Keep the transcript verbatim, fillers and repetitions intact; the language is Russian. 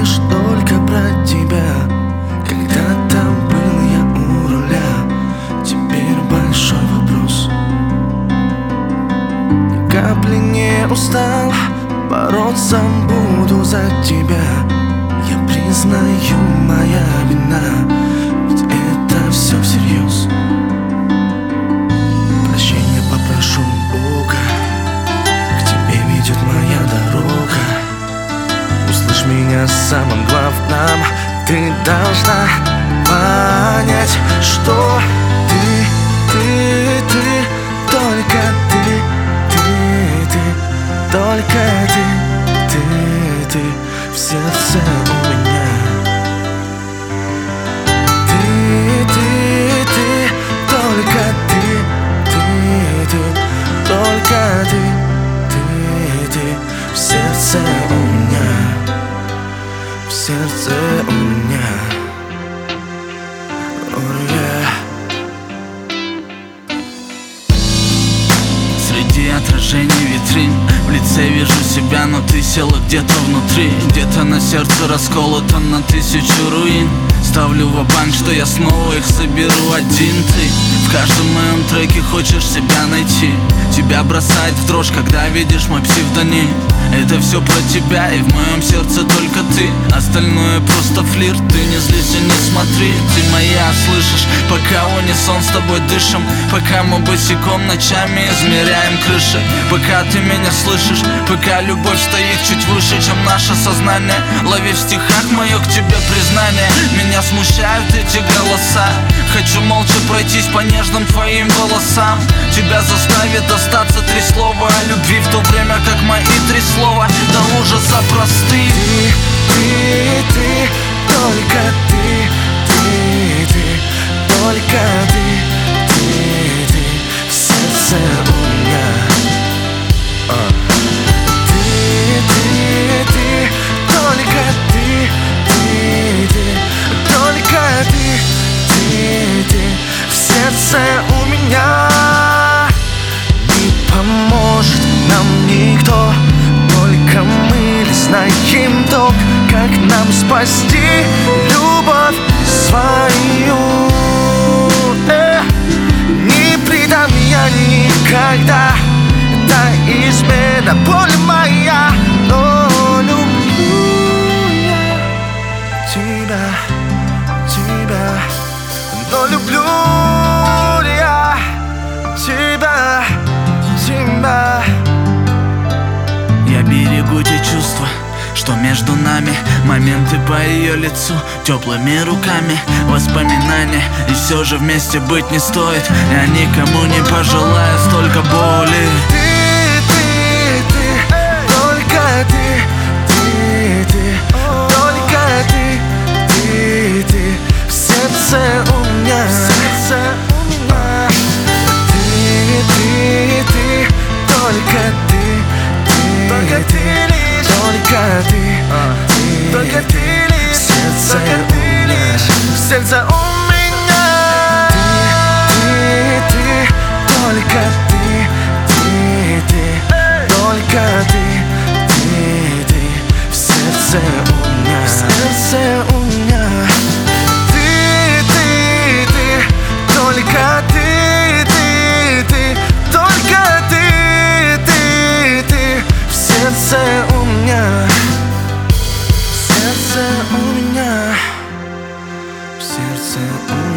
думаешь только про тебя. Когда-то был я у руля, теперь большой вопрос. Ни капли не устал, бороться буду за тебя. Я признаю, моя вина, ведь это все всерьез. Прощения попрошу Бога, к тебе ведет моя дорога. Услышь меня, самым главным ты должна понять, что ты, ты, ты, только ты, ты, ты, только ты, ты, ты в сердце у меня. Ты, ты, ты, только ты, ты, ты, только ты, ты, ты в сердце у меня. В сердце у меня. Oh, yeah. Среди отражений витрин в лице вижу себя, но ты села где-то внутри. Где-то на сердце расколото на тысячу руин. Ставлю ва-банк, что я снова их соберу один ты. В каждом моем треке хочешь себя найти. Тебя бросает в дрожь, когда видишь мой псевдоним. Это все про тебя, и в моем сердце только ты. Остальное просто флирт, ты не злись и не смотри. Ты моя, слышишь, пока в унисон с тобой дышим. Пока мы босиком ночами измеряем крыши. Пока ты меня слышишь, пока любовь стоит чуть выше, чем наше сознание. Лови в стихах мое к тебе признание. Меня смущают эти голоса. Хочу молча пройтись по нежным твоим волосам. Тебя заставит остаться три слова о любви, в то время как мои три слова до ужаса просты. Ты, ты, ты, только ты, ты, ты, только ты, ты, ты в сердце у меня. uh. Ты, ты, ты, только ты, ты, ты, только ты, ты, ты в сердце у меня. Не поможет нам никто, только мы лишь знаем то, как нам спасти любовь свою. э, Не предам я никогда, это измена, боль моя. Но люблю я тебя, тебя, но люблю я тебя, тебя. Я берегу те чувства, что между нами. Моменты по ее лицу, теплыми руками, воспоминания. И все же вместе быть не стоит. Я никому не пожелаю столько боли. Ты, ты, ты, только ты, ты, ты, только ты, ты, ты в сердце у меня, в сердце у меня. Ты, ты, ты, только ты, ты, только ты лишь, только ты, ты, только ты лишь, в сердце у меня, в сердце у меня. Ты, ты, ты, только ты, ты, ты, только ты, ты, ты в сердце у меня, в сердце у меня. Ты, ты, ты, только ты, ты, ты, только ты, ты, ты в сердце у меня, в сердце у меня, в сердце у меня.